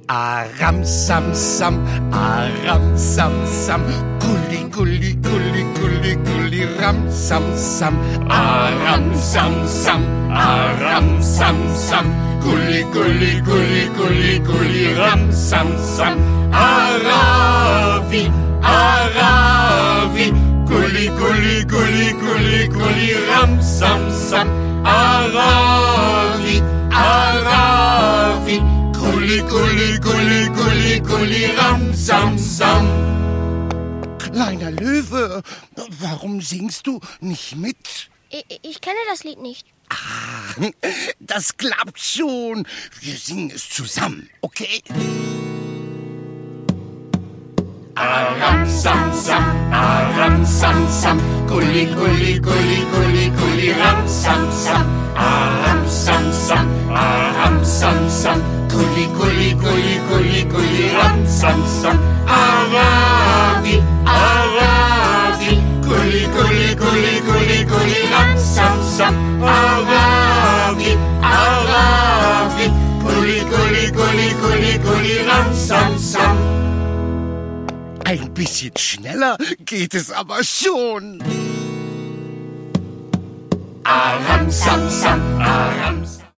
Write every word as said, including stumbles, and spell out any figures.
Aram sam sam, aram sam sam, gulli gulli gulli gulli gulli ram sam sam, aram sam sam, aram sam sam, gulli gulli gulli gulli gulli ram sam sam, Aravi, Aravi, gulli gulli gulli gulli gulli ram sam sam, Aravi, Aravi, gulli gulli gulli gulli gulli ram sam sam. Kleiner Löwe, warum singst du nicht mit? Ich, ich kenne das Lied nicht. Ah, das klappt schon. Wir singen es zusammen, okay? Aram sam sam, aram sam sam, gulli gulli gulli gulli gulli ram sam sam, aram sam sam, aram sam sam, gulli gulli gulli gulli gulli ram sam sam, Aravi, Aravi, gulli gulli gulli gulli gulli ram sam sam, Aravi, Aravi, gulli gulli gulli gulli gulli ram sam sam. Ein bisschen schneller geht es aber schon. Aram sam sam, aram sam.